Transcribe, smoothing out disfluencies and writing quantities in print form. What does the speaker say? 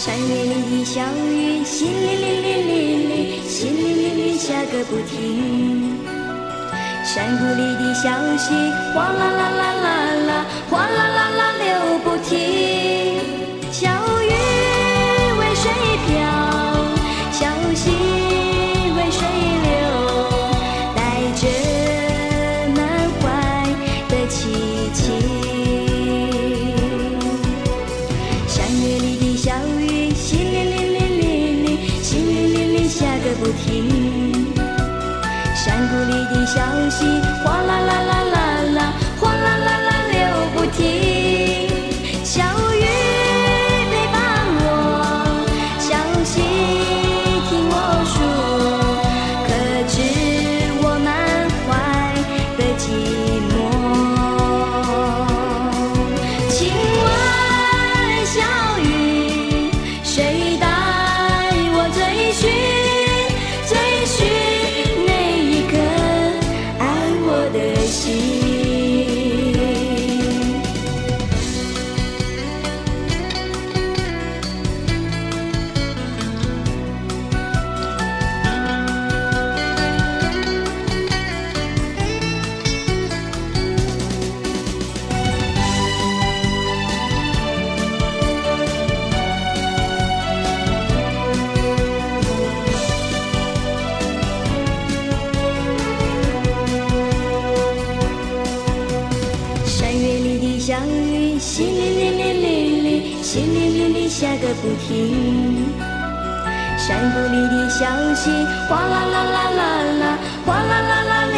山月里的小雨，淅沥沥沥沥沥，淅沥沥沥下个不停。山谷里的小溪，哗啦啦啦啦啦，哗啦啦啦流不停。小雨为水飘，小溪为水流，带着满怀的凄情。山月里的小雨，淅沥沥沥沥沥，淅沥沥沥下个不停。山谷里的小溪，哗啦啦啦啦啦，哗啦啦啦流不停。小雨陪伴我，小溪听我说，可知我满怀的寂寞。请问小雨，谁带我追寻追寻那一颗爱我的心？山月里的小雨，淅沥沥沥沥沥，淅沥沥沥下个不停。山谷里的小溪，哗啦啦啦啦啦，哗啦啦啦